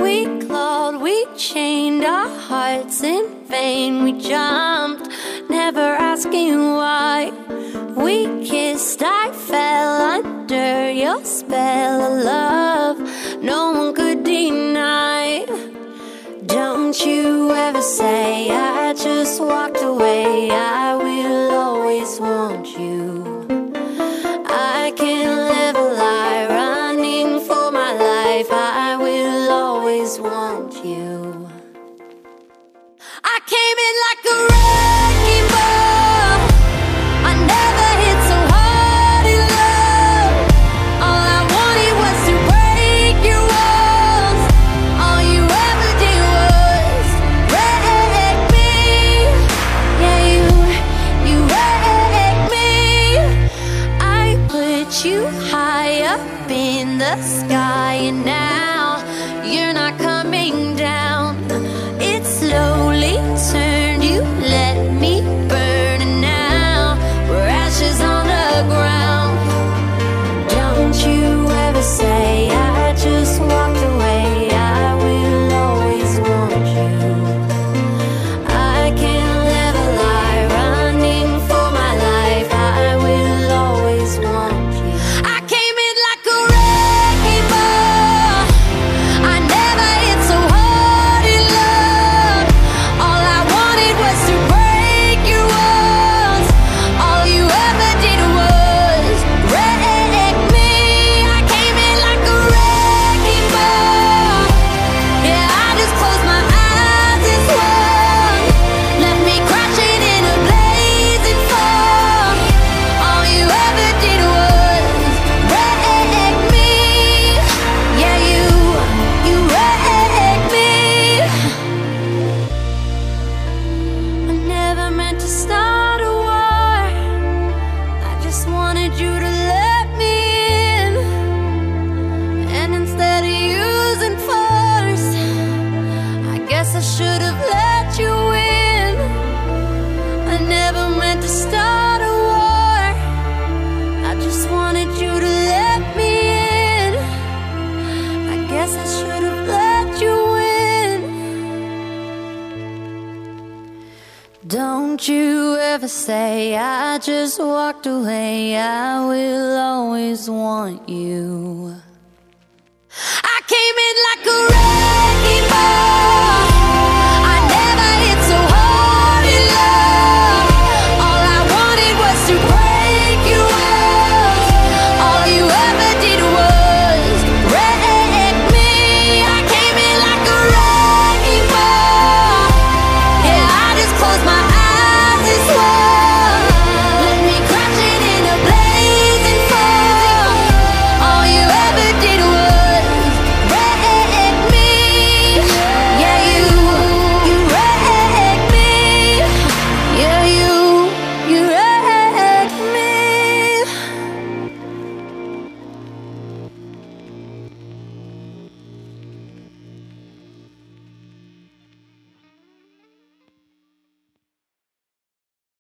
We clawed, we chained our hearts in vain. We jumped, never asking why. We kissed, I fell under your spell of love no one could deny. Don't you ever say I just walked away. I will always want you. I can't live a lie, running for my life. I will always want you. I came in like a wrecking ball. I never hit so hard in love. All I wanted was to break your walls. All you ever did was wreck me. Yeah, you wrecked me. I put you high up in the sky, and now you're not coming down. It slowly turned, you let me burn, and now we're ashes on the ground. Don't you ever say I just walked away. I will always want you. I can't live a lie, running for my life. I will always want you. I came in like a wrecking ball. I never hit so hard in love. All I wanted was to break your walls. All you ever did was wreck me. I came in like a wrecking ball. Yeah, I just closed my eyes and swung. Left me crashing in a blazing fall. All you ever did was wreck me. Yeah, you wrecked me. I never meant to start a war. I just wanted you to let me in. And instead of using force, I guess I should have let you in. I never meant to start a war. I just wanted you to let me in. I guess I should have let you in. Don't you ever say I just walked away. I will always want you. I came in like a wrecking ball.